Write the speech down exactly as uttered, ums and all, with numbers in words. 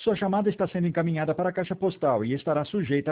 Sua chamada está sendo encaminhada para a caixa postal e estará sujeita